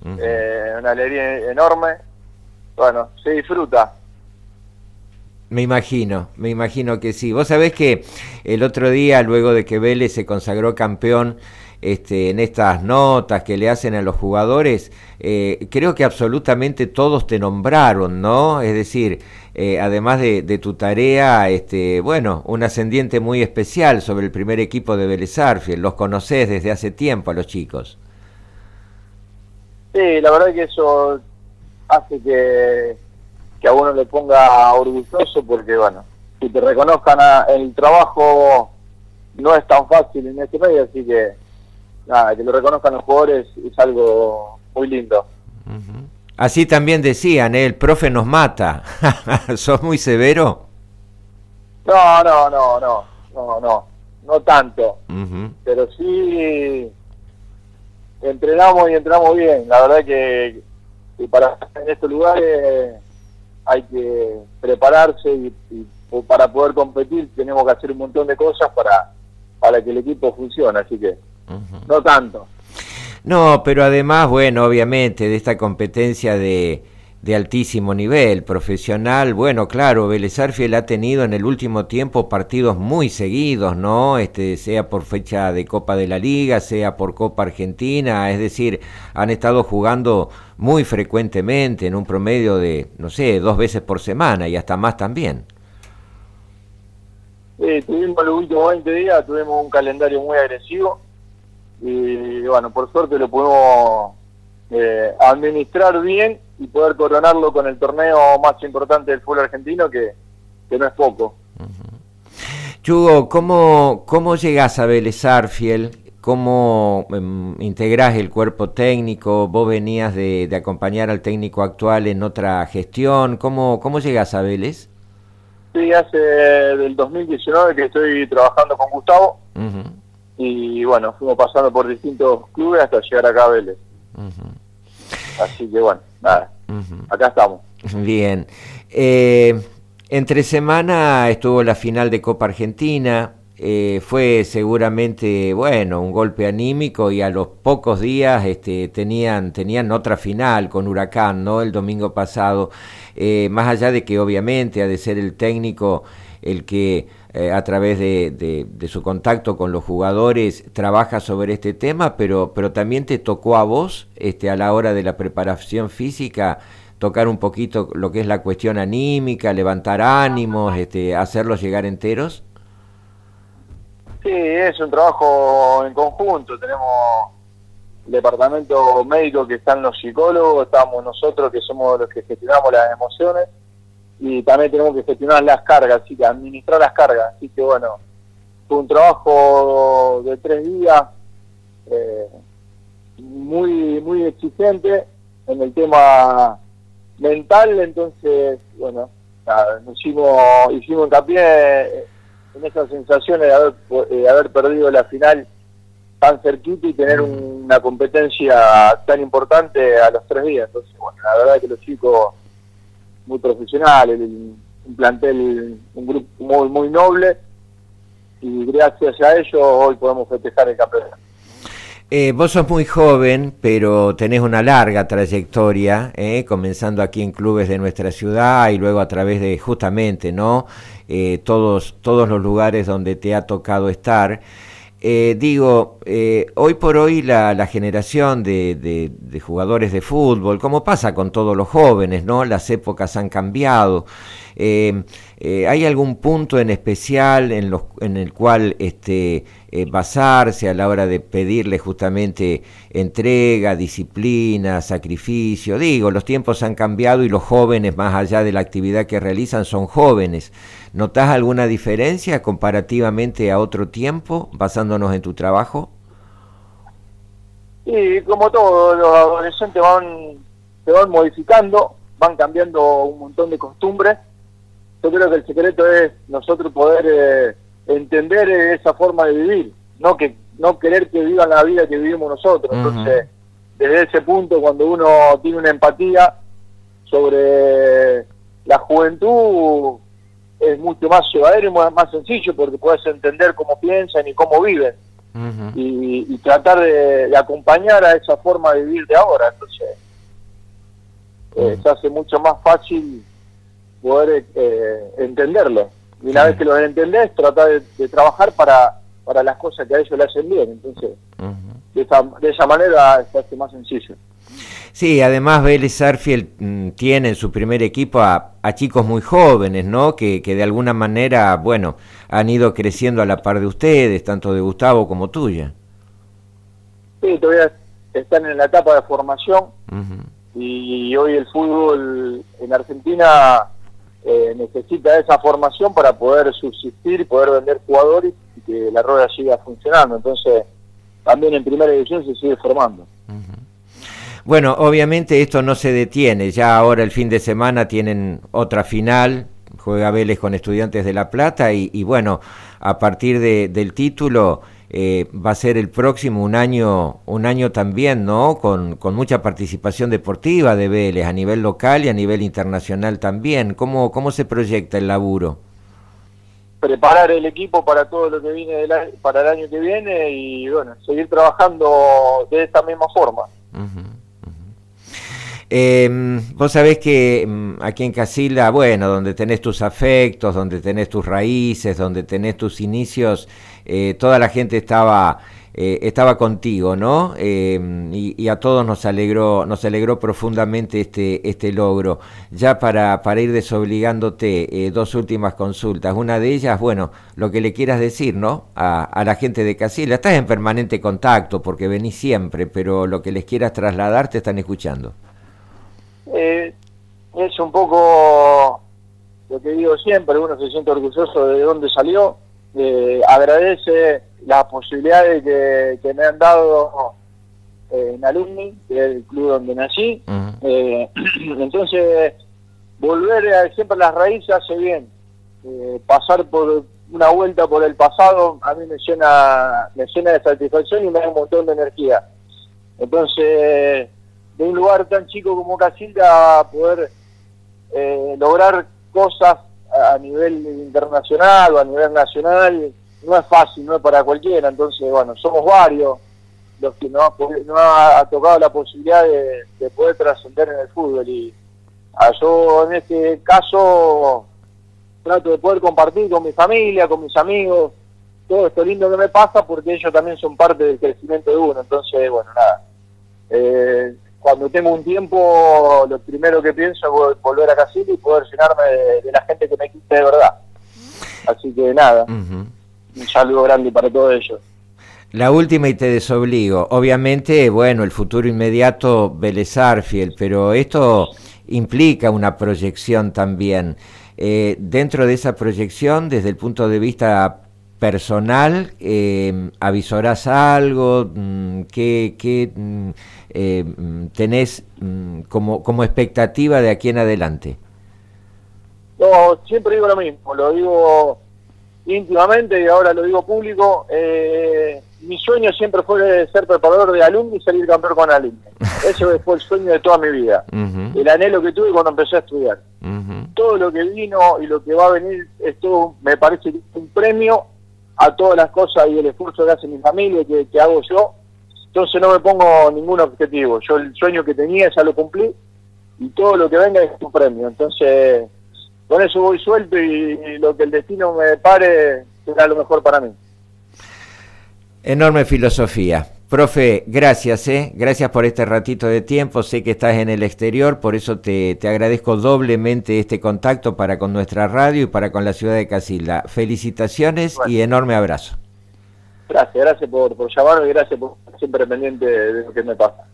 una alegría enorme. Bueno, se disfruta. Me imagino que sí. Vos sabés que el otro día, luego de que Vélez se consagró campeón, en estas notas que le hacen a los jugadores, creo que absolutamente todos te nombraron, ¿no? Es decir, además de tu tarea, bueno, un ascendiente muy especial sobre el primer equipo de Vélez Sarsfield. Los conocés desde hace tiempo a los chicos. Sí, la verdad que eso hace que a uno le ponga orgulloso, porque bueno, que te reconozcan el trabajo no es tan fácil en este medio, así que nada, que lo reconozcan los jugadores es algo muy lindo. Uh-huh. Así también decían, el profe nos mata. ¿Sos muy severo? No tanto, pero sí entrenamos y entrenamos bien. La verdad que para estar en estos lugares hay que prepararse y para poder competir tenemos que hacer un montón de cosas para que el equipo funcione, así que no tanto. No, pero además, bueno, obviamente de esta competencia de altísimo nivel profesional, bueno, claro, Vélez Sarsfield ha tenido en el último tiempo partidos muy seguidos, ¿no? Sea por fecha de Copa de la Liga, sea por Copa Argentina, es decir, han estado jugando muy frecuentemente, en un promedio de, no sé, 2 veces por semana y hasta más también. Sí, tuvimos los últimos 20 días, tuvimos un calendario muy agresivo y bueno, por suerte lo pudimos administrar bien y poder coronarlo con el torneo más importante del fútbol argentino, que no es poco. Chugo, ¿cómo llegás a Vélez Sarsfield? ¿Cómo integrás el cuerpo técnico? ¿Vos venías de acompañar al técnico actual en otra gestión? ¿Cómo llegás a Vélez? Sí, hace del 2019 que estoy trabajando con Gustavo, y bueno, fuimos pasando por distintos clubes hasta llegar acá a Vélez. Así que bueno, nada, acá estamos. Bien. Entre semana estuvo la final de Copa Argentina, fue seguramente, bueno, un golpe anímico, y a los pocos días tenían otra final con Huracán, ¿no? El domingo pasado, más allá de que obviamente ha de ser el técnico el que a través de su contacto con los jugadores trabaja sobre este tema, pero también te tocó a vos, a la hora de la preparación física, tocar un poquito lo que es la cuestión anímica, levantar ánimos, hacerlos llegar enteros. Sí, es un trabajo en conjunto. Tenemos el departamento médico, que están los psicólogos, estamos nosotros que somos los que gestionamos las emociones, y también tenemos que gestionar las cargas, así que administrar las cargas. Así que bueno, fue un trabajo de 3 días muy exigente en el tema mental. Entonces bueno, nada, hicimos hincapié en esas sensaciones de haber perdido la final tan cerquita y tener una competencia tan importante a los 3 días. Entonces bueno, la verdad es que los chicos muy profesionales, un plantel, un grupo muy noble, y gracias a ellos hoy podemos festejar el campeonato. Vos sos muy joven, pero tenés una larga trayectoria, comenzando aquí en clubes de nuestra ciudad y luego a través de justamente, ¿no? Todos los lugares donde te ha tocado estar. Hoy por hoy la generación de jugadores de fútbol, como pasa con todos los jóvenes, ¿no? Las épocas han cambiado. ¿Hay algún punto en especial en el cual basarse a la hora de pedirle justamente entrega, disciplina, sacrificio? Los tiempos han cambiado y los jóvenes, más allá de la actividad que realizan, son jóvenes. ¿Notás alguna diferencia comparativamente a otro tiempo, basándonos en tu trabajo? Sí, como todo, los adolescentes se van modificando, van cambiando un montón de costumbres. Yo creo que el secreto es nosotros poder entender esa forma de vivir, no querer que vivan la vida que vivimos nosotros. Entonces, desde ese punto, cuando uno tiene una empatía sobre la juventud, es mucho más llevadero y más sencillo, porque puedes entender cómo piensan y cómo viven. y tratar de acompañar a esa forma de vivir de ahora. Entonces se hace mucho más fácil poder entenderlo. Y una vez que lo entendés, tratar de trabajar para las cosas que a ellos le hacen bien. Entonces, de esa manera se hace más sencillo. Sí, además Vélez Sarsfield tiene en su primer equipo a chicos muy jóvenes, ¿no? Que de alguna manera, bueno, han ido creciendo a la par de ustedes, tanto de Gustavo como tuya. Sí, todavía están en la etapa de formación y hoy el fútbol en Argentina necesita esa formación para poder subsistir y poder vender jugadores y que la rueda siga funcionando. Entonces, también en primera división se sigue formando. Bueno, obviamente esto no se detiene, ya ahora el fin de semana tienen otra final, juega Vélez con Estudiantes de La Plata y bueno, a partir del título va a ser el próximo un año también, ¿no? Con mucha participación deportiva de Vélez a nivel local y a nivel internacional también. ¿Cómo se proyecta el laburo? Preparar el equipo para todo lo que viene para el año que viene y bueno, seguir trabajando de esta misma forma. Vos sabés que aquí en Casilda, bueno, donde tenés tus afectos, donde tenés tus raíces, donde tenés tus inicios, toda la gente estaba contigo, ¿no? Y a todos nos alegró profundamente este logro. Ya para ir desobligándote, dos últimas consultas. Una de ellas, bueno, lo que le quieras decir, ¿no? A la gente de Casilda. Estás en permanente contacto porque venís siempre, pero lo que les quieras trasladar te están escuchando. Es un poco lo que digo siempre, uno se siente orgulloso de dónde salió, agradece las posibilidades que me han dado en Alumni, que es el club donde nací. Entonces, volver siempre a las raíces hace bien. Pasar por una vuelta por el pasado a mí me llena de satisfacción y me da un montón de energía. Entonces, de un lugar tan chico como Casilda poder lograr cosas a nivel internacional o a nivel nacional no es fácil, no es para cualquiera. Entonces, bueno, somos varios los que no ha tocado la posibilidad de poder trascender en el fútbol y yo en este caso trato de poder compartir con mi familia, con mis amigos, todo esto lindo que me pasa porque ellos también son parte del crecimiento de uno. Entonces, bueno, nada, cuando tengo un tiempo, lo primero que pienso es volver a Casilda y poder llenarme de la gente que me quite de verdad. Así que nada, un saludo grande para todos ellos. La última y te desobligo. Obviamente, bueno, el futuro inmediato Vélez Sarsfield, pero esto implica una proyección también. Dentro de esa proyección, desde el punto de vista personal, ¿avisorás algo? ¿Qué tenés como expectativa de aquí en adelante? No, siempre digo lo mismo, lo digo íntimamente y ahora lo digo público. Mi sueño siempre fue ser preparador de Alumni y salir campeón con Alumni. Ese fue el sueño de toda mi vida. El anhelo que tuve cuando empecé a estudiar. Todo lo que vino y lo que va a venir, esto me parece un premio a todas las cosas y el esfuerzo que hace mi familia, que hago yo. Entonces no me pongo ningún objetivo. Yo el sueño que tenía ya lo cumplí y todo lo que venga es un premio. Entonces con eso voy suelto y lo que el destino me depare será lo mejor para mí. Enorme filosofía. Profe, gracias, gracias por este ratito de tiempo. Sé que estás en el exterior, por eso te agradezco doblemente este contacto para con nuestra radio y para con la ciudad de Casilda. Felicitaciones y enorme abrazo. Gracias por llamarme y gracias por estar siempre pendiente de lo que me pasa.